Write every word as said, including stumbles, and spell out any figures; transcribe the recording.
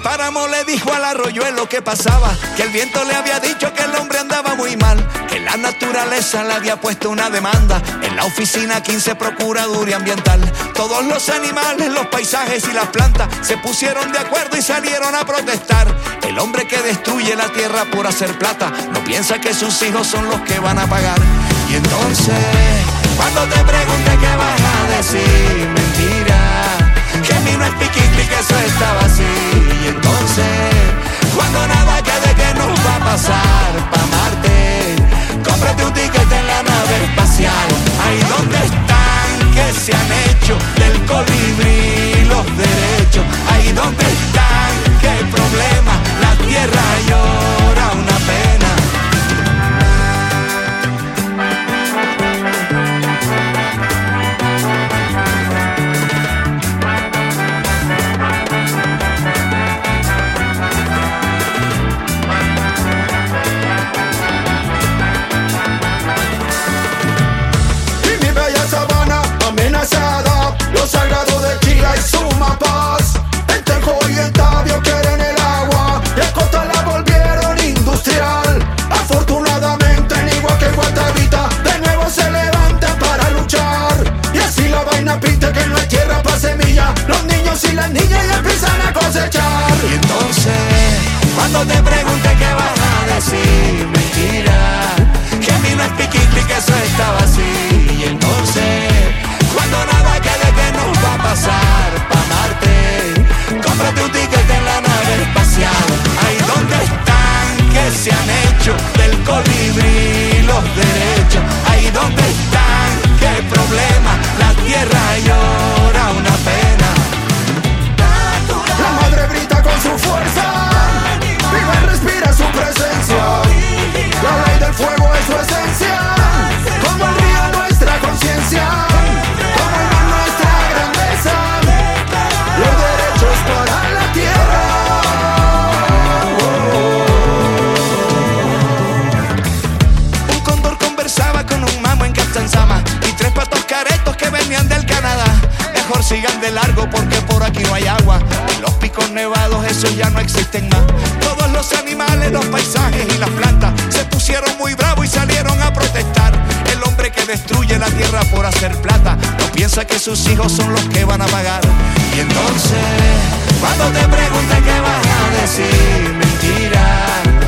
páramo le dijo al arroyuelo que pasaba, que el viento le había dicho que el hombre andaba muy mal, que la naturaleza le había puesto una demanda en la oficina quince Procuraduría Ambiental. Todos los animales, los paisajes y las plantas se pusieron de acuerdo y salieron a protestar. El hombre que destruye la tierra por hacer plata no piensa que sus hijos son los que van a pagar. Y entonces, cuando te pregunte qué vas a decir, mentira, que a mí no es piquiti, que eso estaba así. Y entonces, cuando nada quede, que nos va a pasar pa' Marte, cómprate un ticket en la nave espacial. Ahí donde están, que se han hecho del colibrí los derechos. Ahí donde están, que el problema, la tierra llora una pena. Lo sagrado de Chila y Sumapaz, el Tenjo y el Tabio quieren el agua y a Costa la volvieron industrial. Afortunadamente en igual que Guatavita de nuevo se levantan para luchar, y así la vaina pinta que no hay tierra pa' semilla, los niños y las niñas ya empiezan a cosechar. Y entonces, cuando te pregunte qué vas a decir, mentira, que a mí no es piquiti, que eso estaba así. Y entonces, cuando nada quede, que nos va a pasar pa' Marte, cómprate un ticket en la nave espacial. Ahí donde están, que se han hecho del colibrí los derechos. Ahí donde están, que el problema, la tierra llora una pena. La madre grita con su fuerza, viva y respira su presencia. La ley del fuego es su esencia, como el río nuestra conciencia. Y tres patos caretos que venían del Canadá. Mejor sigan de largo porque por aquí no hay agua. Y los picos nevados, esos ya no existen más. Todos los animales, los paisajes y las plantas se pusieron muy bravos y salieron a protestar. El hombre que destruye la tierra por hacer plata no piensa que sus hijos son los que van a pagar. Y entonces, cuando te pregunten qué vas a decir, mentira,